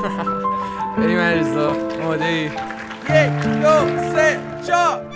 بریم عریضا آماده ای؟ 1 2 3 4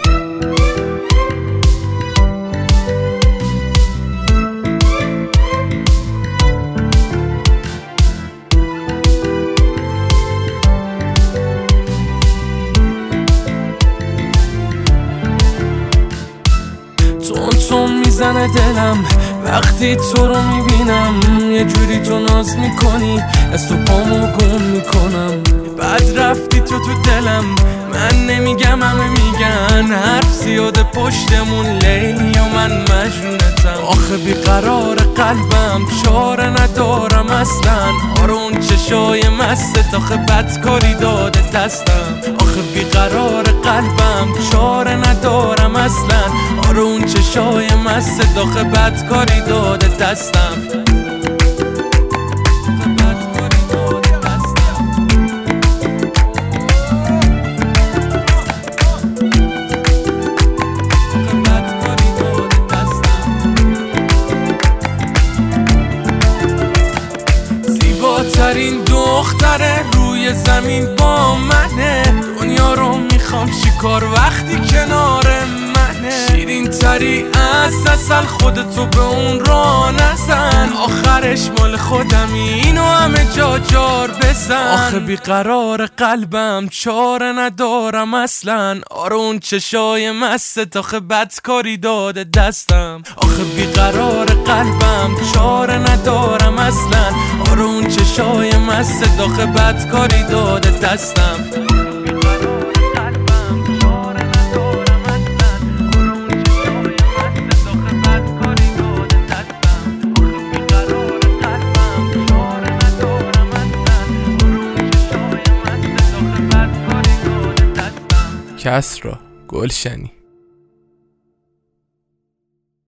تون میزنه دلم وقتی تو رو میبینم، یه جوری تو ناز میکنی از تو پامو گم میکنم. بعد رفتی تو دلم، من نمیگم همه میگن، حرف زیاده پشتمون لیلی و من مجنونتم. آخه بیقرار قلبم چاره ندارم اصلا، آرون چشای مستت آخه بدکاری داده دستم. آخه بیقرار قلبم چاره ندارم اصلا، آرون چشای مستت آخه بدکاری داده دستم. زیباترین دختره روی زمین با منه، دنیا رو میخوام چیکار وقتی کنار منه. شیرین تری از عسل خودتو به اون را نزن، آخرش مال خودمی اینو همه جا جار بزن. آخه بیقرار قلبم چاره ندارم اصلا، آرون چشای مستت آخه بدکاری داده دستم. آخه بیقرار قلبم چاره ندارم اصلا، آرون چشای مستت آخه بدکاری داده دستم. کسرا گلشنی.